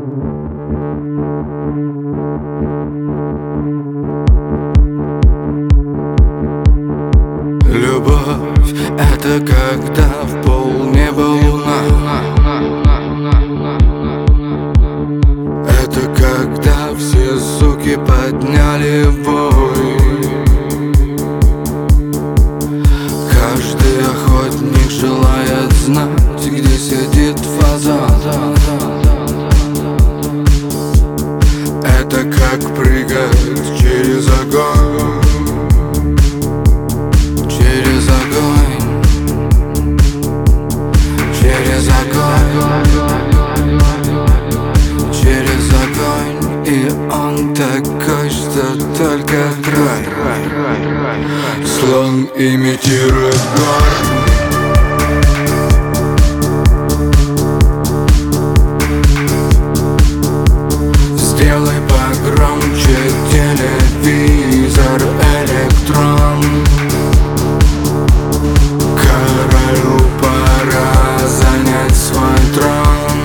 Любовь — это когда в полнеба луна. Это когда все суки подняли вой. Каждый охотник желает знать, где сидит фазан. Это как прыгать через огонь. Через огонь, через огонь, через огонь. И он такой, что только трой. Слон имитирует горн. Сделай погромче телевизор, электрон. Королю пора занять свой трон.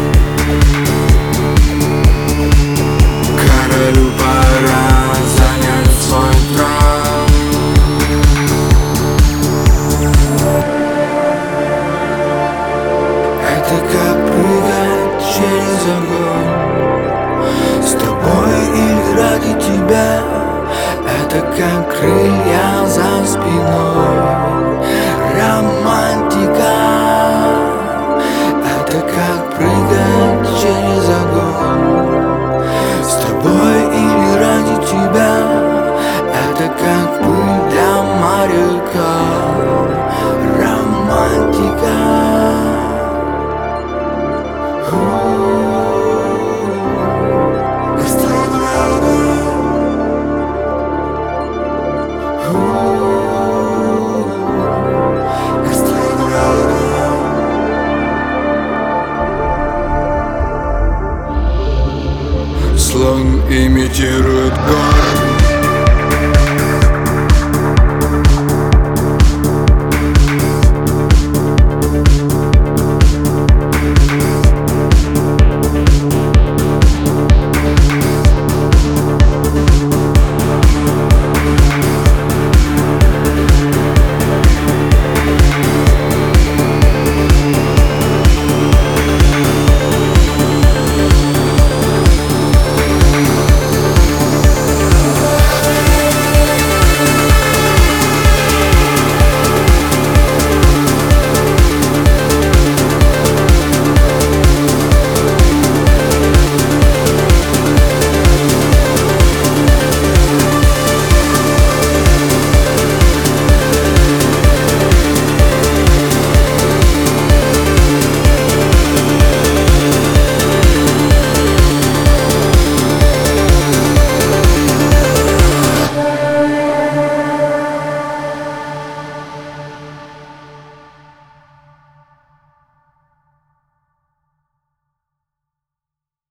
Королю пора занять свой трон. Это как прыгать через огонь. С тобой или ради тебя. Это как крылья за спиной. Романтика. Это как прыгать через огонь. С тобой или ради тебя. Это как пыль для моряка. Романтика. Слон имитирует горн.